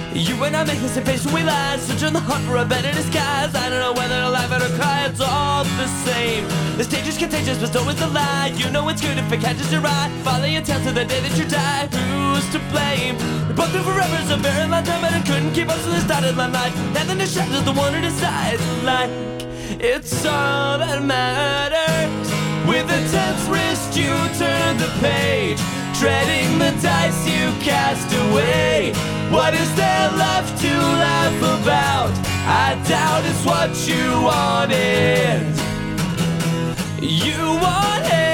You and I make the same face when we lie, searching the heart for a better disguise. I don't know whether to laugh or to cry, it's all the same. The stage is contagious, but so is the lie. You know it's good if it catches your eye. Follow your tail to the day that you die. Who's to blame? We both knew forever's a very long time, but I couldn't keep up, so this dotted line life. And then the shadows the one who decides, like it's all that matters. With a tense wrist, you turn the page, treading the dice you cast away. What is there left to laugh about? I doubt it's what you wanted. You wanted.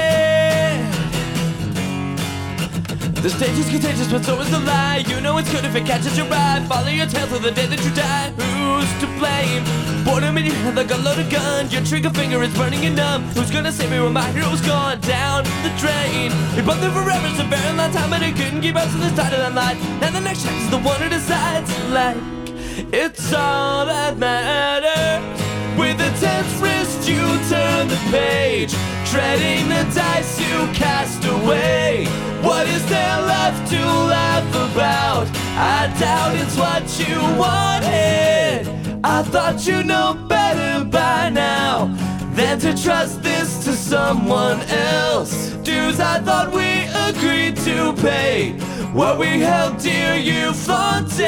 The stage is contagious, but so is the lie. You know it's good if it catches your eye. Follow your tail till the day that you die. Who's to blame? Boredom in your head like a loaded gun. Your trigger finger is burning and numb. Who's gonna save me when my hero's gone down the drain? We both knew forever's a very long time, but I couldn't keep up, so this started on light. Now the next chapter's the one who decides, like it's all that matters. With a tense wrist you turn the page, treading the dice you cast away. What is there left to laugh about? I doubt it's what you wanted. I thought you know better by now than to trust this to someone else. Dues I thought we agreed to pay, what we held dear you flaunted.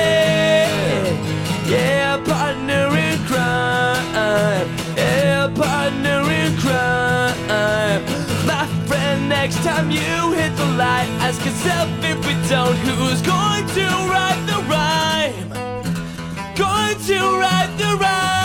Yeah, partner in crime. Yeah, partner in crime. My friend, next time you hit the light, ask yourself if we don't, who's going to write the rhyme? Going to write the rhyme.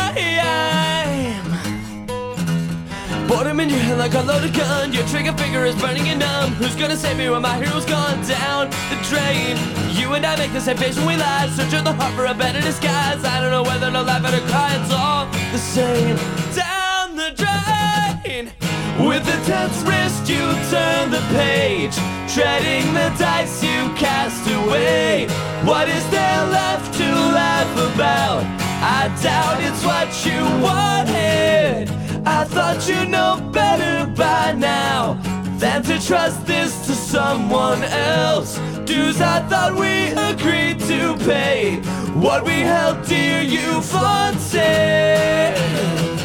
Boredom in your head like a loaded gun. Your trigger finger is burning and numb. Who's gonna save me when my hero's gone down the drain? You and I make the same face when we lie, searching the heart for a better disguise. I don't know whether to laugh or to cry, it's all the same. Down the drain. With a tense wrist you turn the page, treading the dice you cast away. What is there left to laugh about? I doubt it's what you wanted. I thought you know better by now than to trust this to someone else. Dues I thought we agreed to pay, what we held dear you flaunted.